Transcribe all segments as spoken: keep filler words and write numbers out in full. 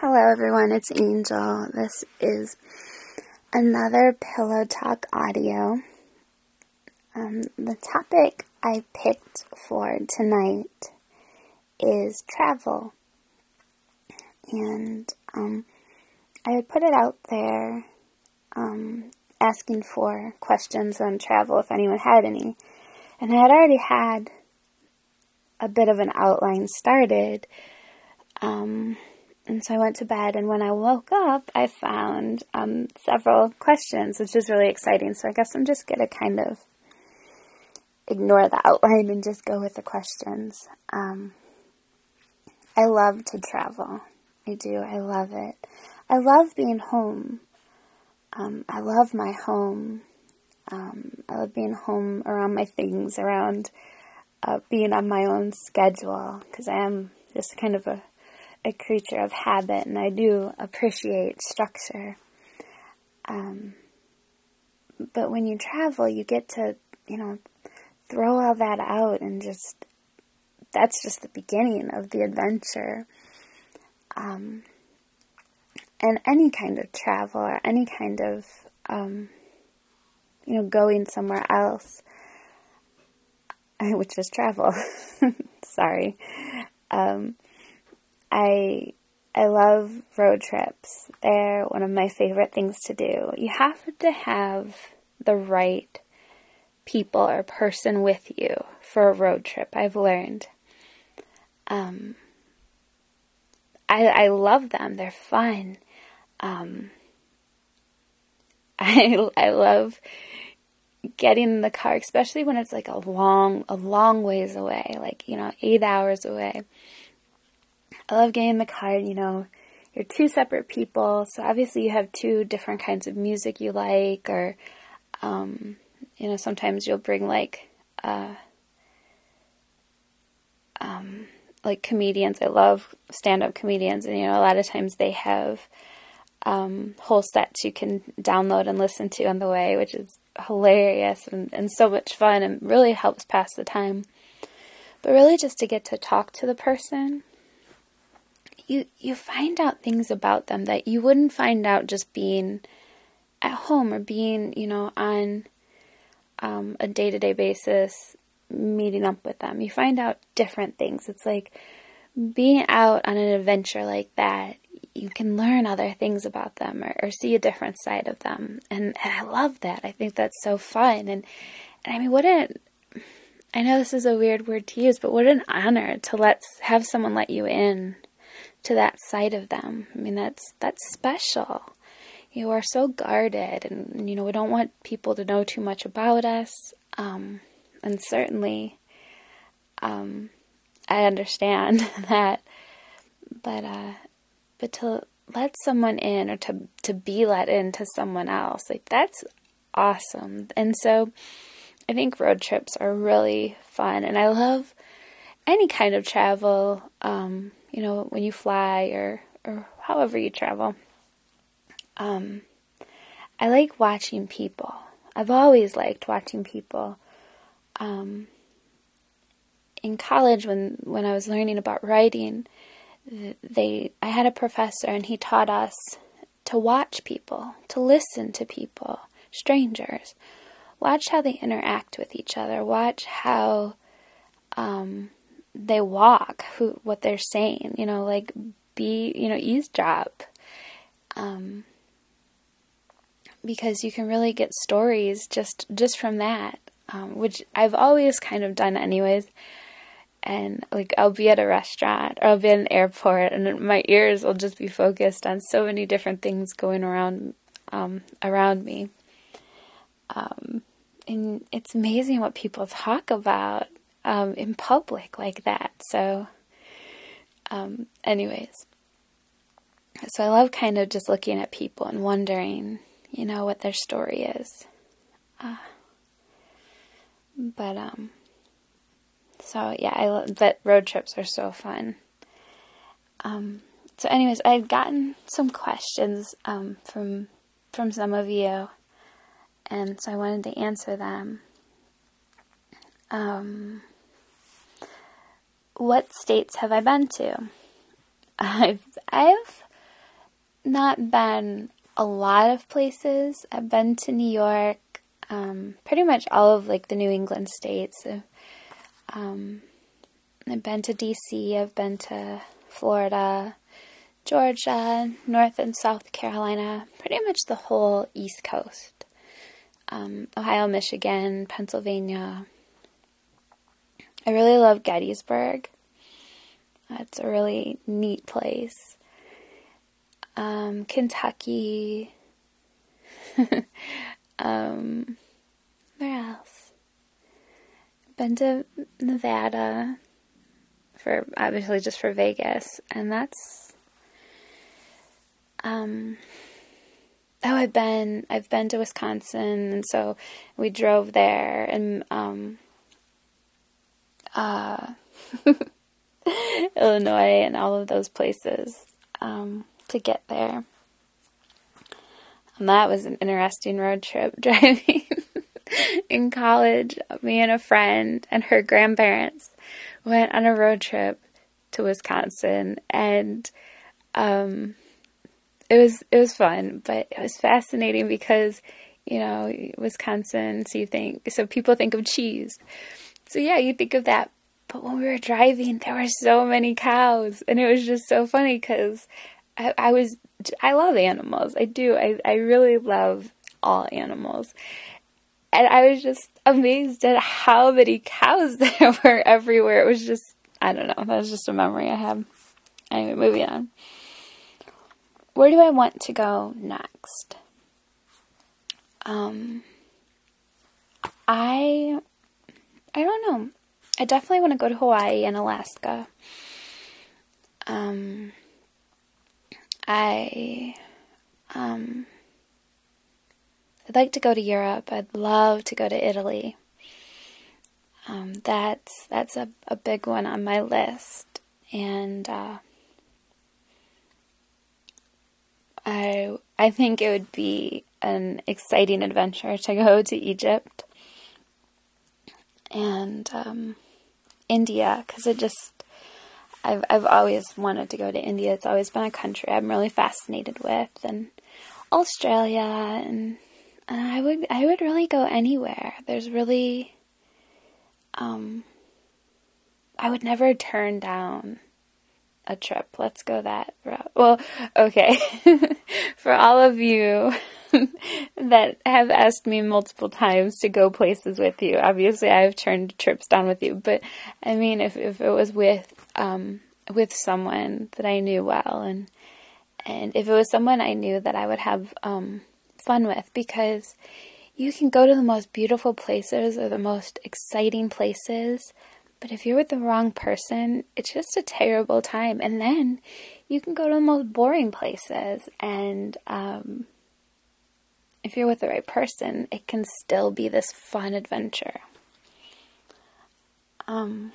Hello everyone, it's Angel. This is another Pillow Talk audio. Um, the topic I picked for tonight is travel. And um, I had put it out there um, asking for questions on travel if anyone had any. And I had already had a bit of an outline started. Um... And so I went to bed, and when I woke up, I found um, several questions, which is really exciting. So I guess I'm just going to kind of ignore the outline and just go with the questions. Um, I love to travel. I do. I love it. I love being home. Um, I love my home. Um, I love being home around my things, around uh, being on my own schedule, because I am just kind of a a creature of habit, and I do appreciate structure. Um, but when you travel, you get to, you know, throw all that out and just, that's just the beginning of the adventure. Um, and any kind of travel or any kind of, um, you know, going somewhere else, which is travel. Sorry. Um, I I love road trips. They're one of my favorite things to do. You have to have the right people or person with you for a road trip, I've learned. Um, I I love them. They're fun. Um, I I love getting in the car, especially when it's like a long a long ways away, like, you know, eight hours away. I love getting in the car, you know, you're two separate people, so obviously you have two different kinds of music you like, or, um, you know, sometimes you'll bring, like, uh, um, like comedians. I love stand-up comedians, and, you know, a lot of times they have, um, whole sets you can download and listen to on the way, which is hilarious and, and so much fun, and really helps pass the time. But really just to get to talk to the person, You you find out things about them that you wouldn't find out just being at home or being, you know, on um, a day-to-day basis, meeting up with them. You find out different things. It's like being out on an adventure like that, you can learn other things about them, or, or see a different side of them. And, and I love that. I think that's so fun. And, and I mean, what an, I know this is a weird word to use, but what an honor to let have someone let you in to that side of them. I mean, that's that's special. You are so guarded, and, you know, we don't want people to know too much about us. Um, and certainly, um, I understand that. But uh, but to let someone in, or to to be let into someone else, like, that's awesome. And so, I think road trips are really fun, and I love any kind of travel. Um, you know, when you fly, or, or however you travel. Um, I like watching people. I've always liked watching people. Um, in college, when, when I was learning about writing, they, I had a professor, and he taught us to watch people, to listen to people, strangers. Watch how they interact with each other. Watch how, um, they walk, who, what they're saying, you know, like, be, you know, eavesdrop, um, because you can really get stories just, just from that, um, which I've always kind of done anyways. And, like, I'll be at a restaurant, or I'll be at an airport, and my ears will just be focused on so many different things going around, um, around me, um, and it's amazing what people talk about Um, in public like that. So, um, anyways, so I love kind of just looking at people and wondering, you know, what their story is. Uh, but, um, so yeah, I love, but road trips are so fun. Um, so anyways, I had gotten some questions, um, from, from some of you, and so I wanted to answer them. Um, What states have I been to? I've I've not been a lot of places. I've been to New York, um, pretty much all of like the New England states. Um, I've been to D C, I've been to Florida, Georgia, North and South Carolina, pretty much the whole East Coast. Um, Ohio, Michigan, Pennsylvania. I really love Gettysburg. It's a really neat place. Um, Kentucky. um, where else? Been to Nevada for obviously just for Vegas, and that's um. Oh, I've been I've been to Wisconsin, and so we drove there, and um. Uh, Illinois and all of those places um, to get there. And that was an interesting road trip driving in college. Me and a friend and her grandparents went on a road trip to Wisconsin, and um, it was it was fun, but it was fascinating because, you know, Wisconsin. So you think so people think of cheese. So yeah, you think of that, but when we were driving, there were so many cows, and it was just so funny because I, I was, I love animals, I do, I, I really love all animals, and I was just amazed at how many cows there were everywhere. It was just, I don't know, that was just a memory I have. Anyway, moving on. Where do I want to go next? Um, I... I don't know. I definitely want to go to Hawaii and Alaska. Um, I, um, I'd like to go to Europe. I'd love to go to Italy. Um, that's, that's a, a big one on my list. And, uh, I, I think it would be an exciting adventure to go to Egypt. And um, India, because it just, I've I've always wanted to go to India. It's always been a country I'm really fascinated with, and Australia, and, and I would I would really go anywhere. There's really, um, I would never turn down a trip. Let's go that route. Well, okay, for all of you that have asked me multiple times to go places with you. Obviously, I've turned trips down with you, but I mean, if if it was with um with someone that I knew well, and and if it was someone I knew that I would have um fun with, because you can go to the most beautiful places or the most exciting places, but if you're with the wrong person, it's just a terrible time. And then you can go to the most boring places, and um if you're with the right person, it can still be this fun adventure. Um,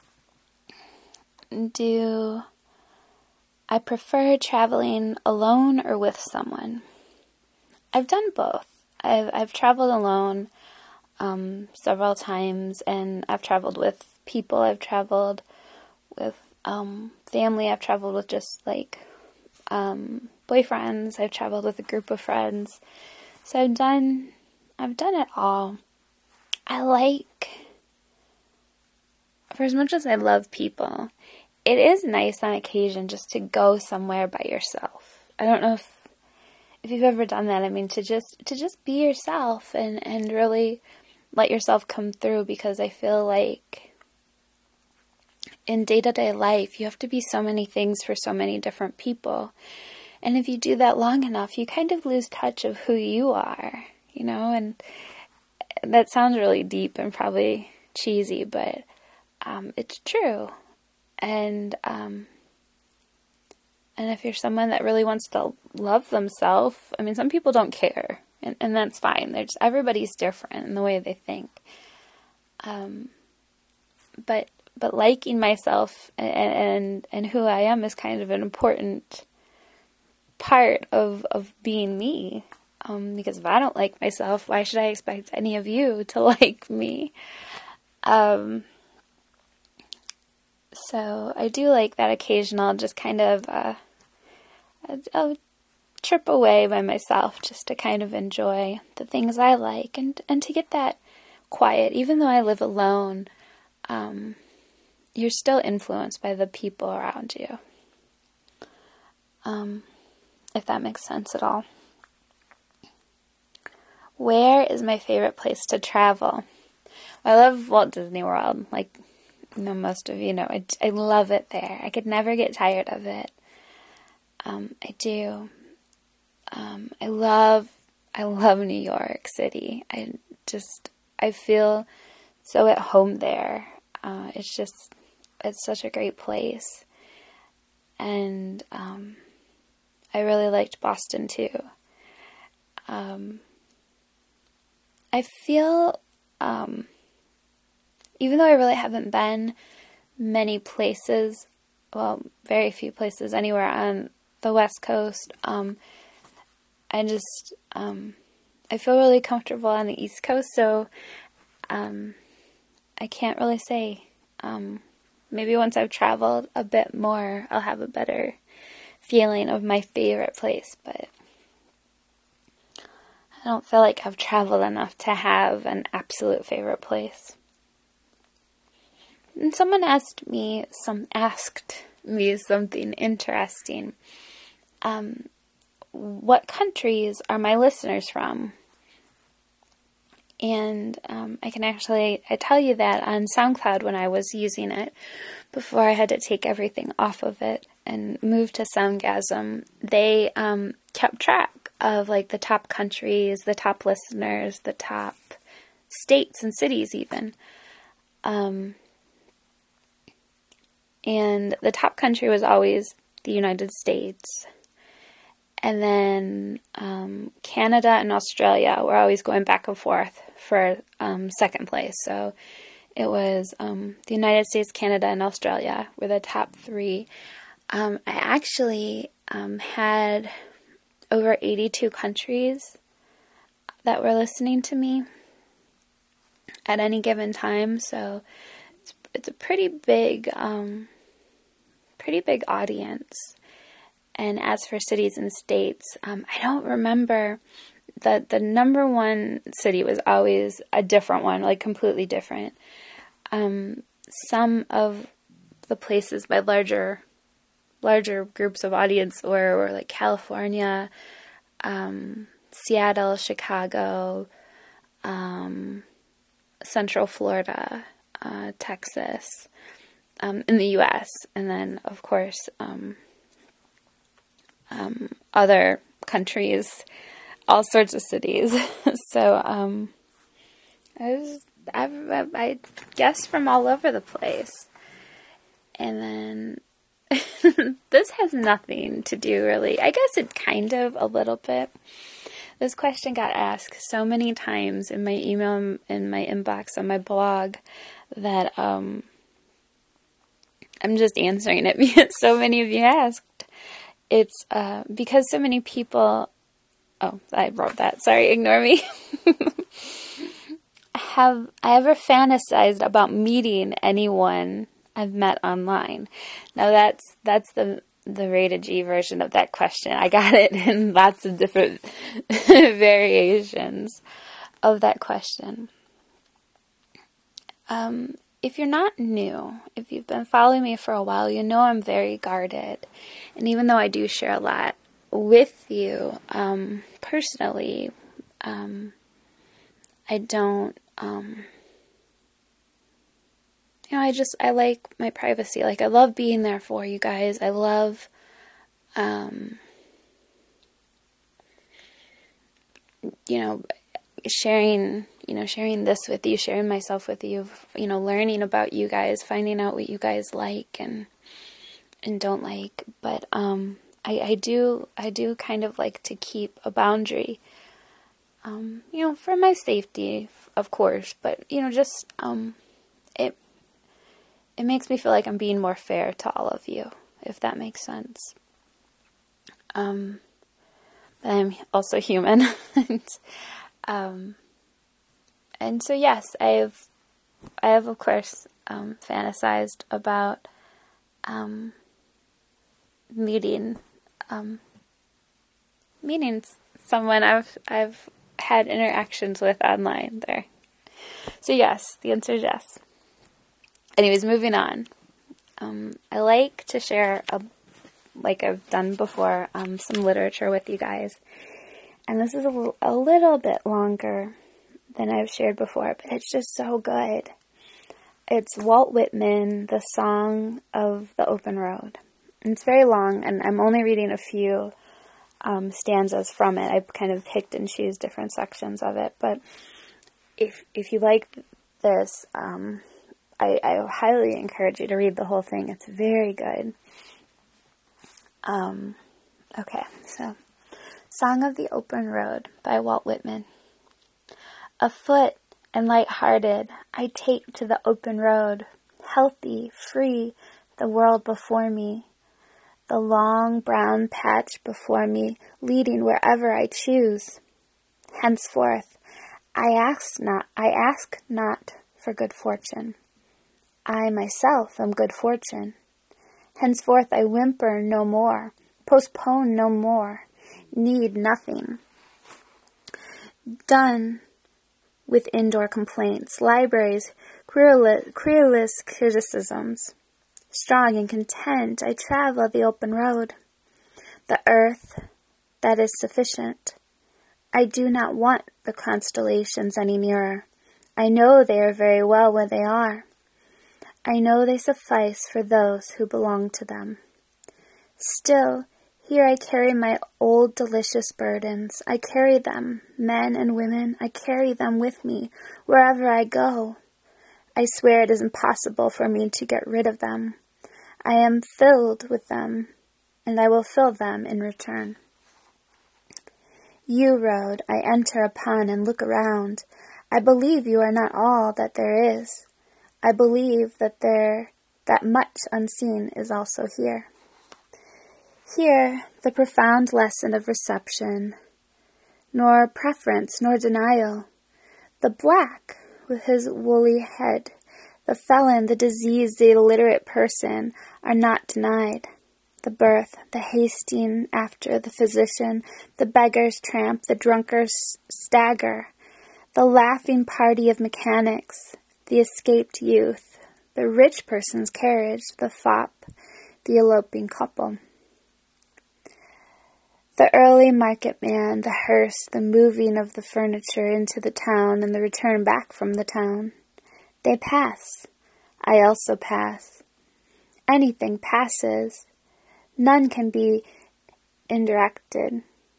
do I prefer traveling alone or with someone? I've done both. I've I've traveled alone um, several times, and I've traveled with people. I've traveled with um, family. I've traveled with just like um, boyfriends. I've traveled with a group of friends. So I've done, I've done it all. I like, for as much as I love people, it is nice on occasion just to go somewhere by yourself. I don't know if, if you've ever done that. I mean, to just, to just be yourself and, and really let yourself come through, because I feel like in day-to-day life, you have to be so many things for so many different people. And if you do that long enough, you kind of lose touch of who you are, you know, and that sounds really deep and probably cheesy, but um, it's true. And um, and if you're someone that really wants to love themselves, I mean, some people don't care, and, and that's fine. They're just, everybody's different in the way they think. Um, but but liking myself and, and, and who I am is kind of an important part of, of being me, um, because if I don't like myself, why should I expect any of you to like me? Um, so I do like that occasional just kind of, uh, I'll trip away by myself just to kind of enjoy the things I like and, and to get that quiet. Even though I live alone, um, you're still influenced by the people around you. Um, if that makes sense at all. Where is my favorite place to travel? I love Walt Disney World. Like, you know, most of you know, I, I love it there. I could never get tired of it. Um, I do. Um, I love, I love New York City. I just, I feel so at home there. Uh, it's just, it's such a great place. And, um, I really liked Boston too. Um, I feel, um, even though I really haven't been many places, well, very few places anywhere on the West Coast, um, I just, um, I feel really comfortable on the East Coast, so, um, I can't really say, um, maybe once I've traveled a bit more, I'll have a better feeling of my favorite place, but I don't feel like I've traveled enough to have an absolute favorite place. And someone asked me some asked me something interesting. Um, what countries are my listeners from? And um, I can actually I tell you that on SoundCloud when I was using it before I had to take everything off of it and move to Soundgasm. They um, kept track of like the top countries, the top listeners, the top states and cities even. Um, and the top country was always the United States. And then um, Canada and Australia were always going back and forth for um, second place. So it was um, the United States, Canada, and Australia were the top three. Um, I actually um, had over eighty-two countries that were listening to me at any given time. So it's, it's a pretty big, um, pretty big audience. And as for cities and states, um, I don't remember. The, the number one city was always a different one, like completely different. Um, some of the places by larger larger groups of audience were, were like California, um, Seattle, Chicago, um, Central Florida, uh, Texas, um, in the U S, and then, of course, um, Um, other countries, all sorts of cities. so um, I was, I, I guess from all over the place. And then this has nothing to do really. I guess it kind of a little bit. This question got asked so many times in my email, in my inbox, on my blog that um, I'm just answering it because so many of you asked. It's uh, because so many people, oh, I wrote that, sorry, ignore me. Have I ever fantasized about meeting anyone I've met online? Now that's that's the the rated G version of that question. I got it in lots of different variations of that question. Um, if you're not new, if you've been following me for a while, you know I'm very guarded. And even though I do share a lot with you, um, personally, um, I don't, um, you know, I just, I like my privacy. Like, I love being there for you guys. I love, um, you know, sharing, you know, sharing this with you, sharing myself with you, you know, learning about you guys, finding out what you guys like and, and don't like. But, um, I, I do, I do kind of like to keep a boundary, um, you know, for my safety, of course, but, you know, just, um, it, it makes me feel like I'm being more fair to all of you, if that makes sense. Um, but I'm also human. and, um, and so, yes, I've, I have, of course, um, fantasized about, um, meeting, um, meeting someone I've I've had interactions with online there. So yes, the answer is yes. Anyways, moving on. Um, I like to share, a, like I've done before, um, some literature with you guys. And this is a, a little bit longer than I've shared before, but it's just so good. It's Walt Whitman, The Song of the Open Road. And it's very long, and I'm only reading a few um, stanzas from it. I've kind of picked and choose different sections of it. But if if you like this, um, I, I highly encourage you to read the whole thing. It's very good. Um, okay, so Song of the Open Road by Walt Whitman. Afoot and light-hearted, I take to the open road, healthy, free, the world before me, the long brown patch before me, leading wherever I choose. Henceforth, I ask not, I ask not for good fortune. I myself am good fortune. Henceforth I whimper no more, postpone no more, need nothing. Done with indoor complaints, libraries, querulous, querulous criticisms. Strong and content, I travel the open road. The earth, that is sufficient. I do not want the constellations any nearer. I know they are very well where they are. I know they suffice for those who belong to them. Still, here I carry my old delicious burdens. I carry them, men and women, I carry them with me wherever I go. I swear it is impossible for me to get rid of them. I am filled with them, and I will fill them in return. You road I enter upon and look around. I believe you are not all that there is. I believe that there that much unseen is also here. Here, the profound lesson of reception, nor preference nor denial. The black, with his woolly head, the felon, the diseased, the illiterate person, are not denied. The birth, the hasting after the physician, the beggar's tramp, the drunkard's stagger, the laughing party of mechanics, the escaped youth, the rich person's carriage, the fop, the eloping couple. The early market man, the hearse, the moving of the furniture into the town and the return back from the town. They pass. I also pass. Anything passes. None can be indirected.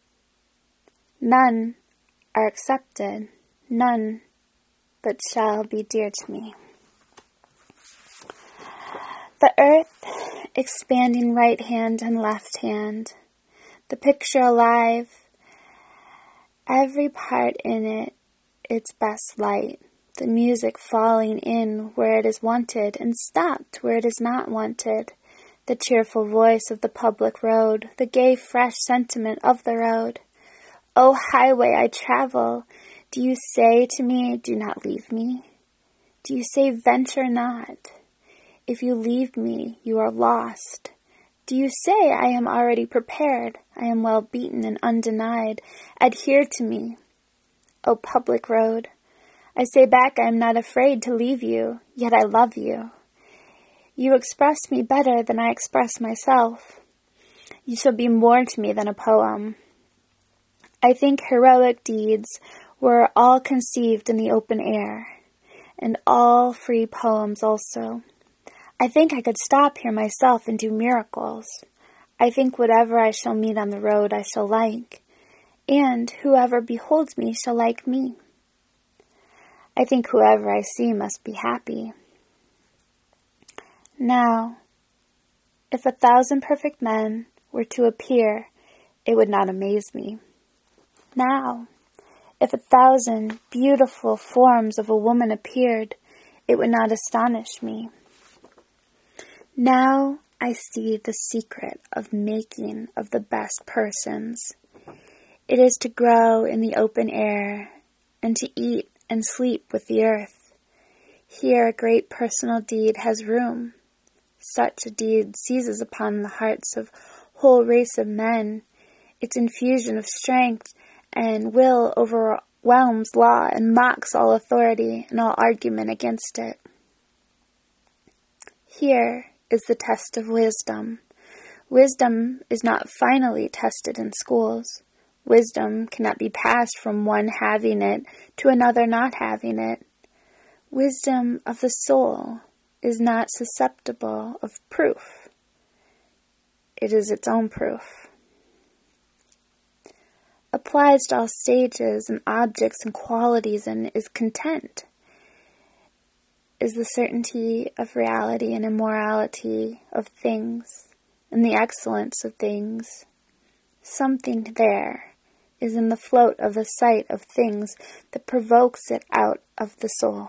None are accepted. None but shall be dear to me. The earth, expanding right hand and left hand, the picture alive, every part in it its best light, the music falling in where it is wanted and stopped where it is not wanted, the cheerful voice of the public road, the gay fresh sentiment of the road. O highway I travel, do you say to me, do not leave me? Do you say, venture not? If you leave me, you are lost. Do you say, I am already prepared, I am well beaten and undenied, adhere to me? O public road, I say back I am not afraid to leave you, yet I love you. You express me better than I express myself. You shall be more to me than a poem. I think heroic deeds were all conceived in the open air, and all free poems also. I think I could stop here myself and do miracles. I think whatever I shall meet on the road I shall like, and whoever beholds me shall like me. I think whoever I see must be happy. Now, if a thousand perfect men were to appear, it would not amaze me. Now, if a thousand beautiful forms of a woman appeared, it would not astonish me. Now I see the secret of making of the best persons. It is to grow in the open air and to eat and sleep with the earth. Here a great personal deed has room. Such a deed seizes upon the hearts of whole race of men. Its infusion of strength and will overwhelms law and mocks all authority and all argument against it. Here is the test of wisdom. Wisdom is not finally tested in schools. Wisdom cannot be passed from one having it to another not having it. Wisdom of the soul is not susceptible of proof. It is its own proof. Applies to all stages and objects and qualities and is content. Is the certainty of reality and immorality of things and the excellence of things. Something there is in the float of the sight of things that provokes it out of the soul.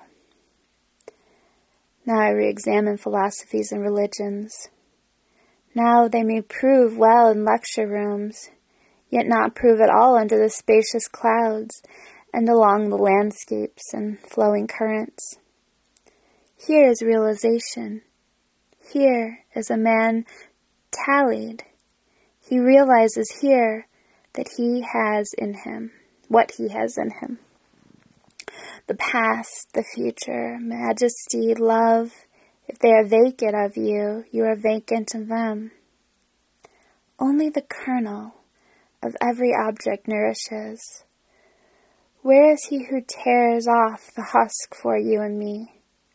Now I re-examine philosophies and religions. Now they may prove well in lecture rooms, yet not prove at all under the spacious clouds and along the landscapes and flowing currents. Here is realization. Here is a man tallied. He realizes here that he has in him what he has in him. The past, the future, majesty, love, if they are vacant of you, you are vacant of them. Only the kernel of every object nourishes. Where is he who tears off the husk for you and me?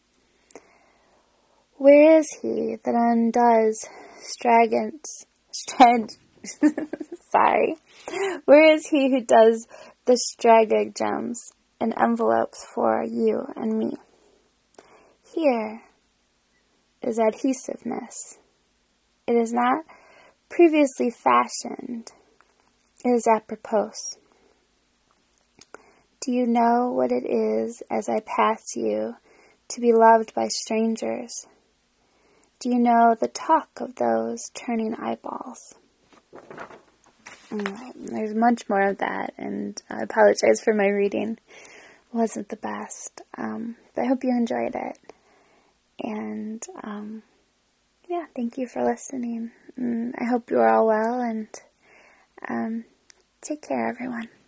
Where is he that undoes stragons, strag, sorry, where is he who does the stratagems and envelopes for you and me? Here is adhesiveness. It is not previously fashioned. It is apropos. Do you know what it is as I pass you to be loved by strangers? Do you know the talk of those turning eyeballs? Mm, there's much more of that, and I apologize for my reading. It wasn't the best, um, but I hope you enjoyed it. And, um, yeah, thank you for listening. And I hope you're all well, and um, take care, everyone.